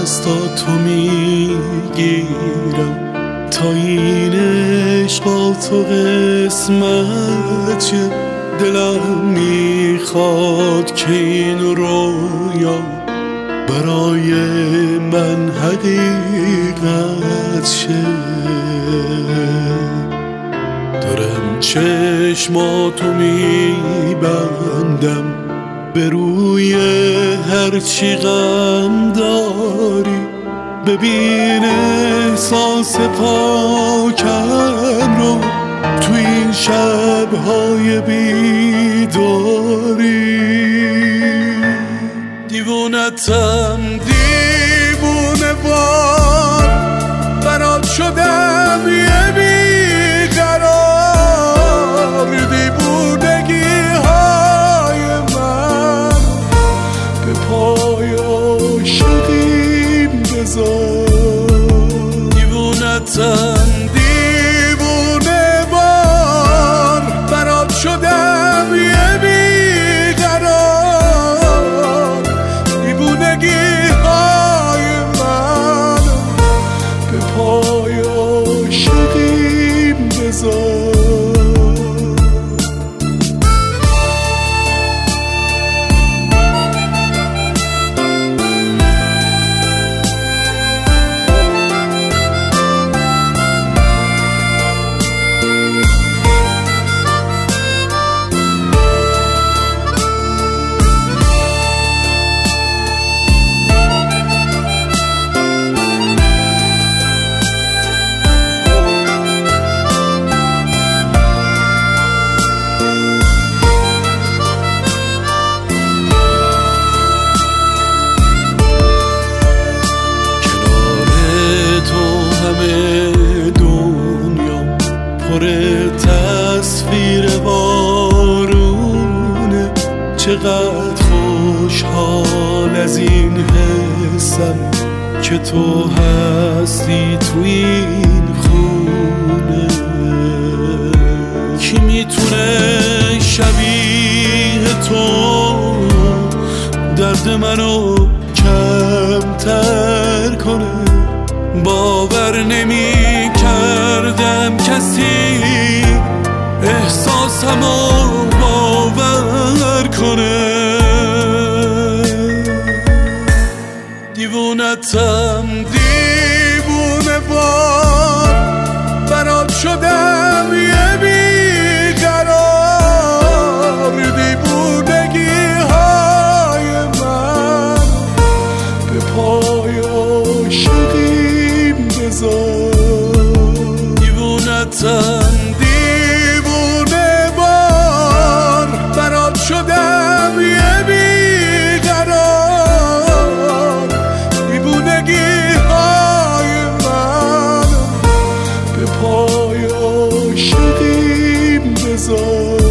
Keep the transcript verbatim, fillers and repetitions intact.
دستاتو میگیرم تا این عشق با تو قسمت شه. دلم میخواد که این رویا برای من حقیقت شه. دارم چشماتو میبندم به روی هرچی غم داری. ببین احساس پاکم رو تو این شب‌های بیداری. دیوونتم دیوونه وار برات شدم یه بیقرار. دیوونگی های من به پای عاشقیم بذار. دیوونتم دیوونه وار برات شدم یه بیقرار. دیوونگی های من به پای عاشقیم بذار. دنیا پر تصویر بارونه. چقدر خوشحال از این حسم که تو هستی تو این خونه. کی میتونه شبیه تو درد منو کمتر کنه؟ باور نمی کردم کسی احساسمو باور کنه. دیوونتم دیوونه وار برات شدم یه بیقرار. دیوونگی های من به پای عاشقیم بذار. دیوونتم دیوونه وار برات شدم یه بیقرار. دیوونگی های من به پای عاشقیم بذار.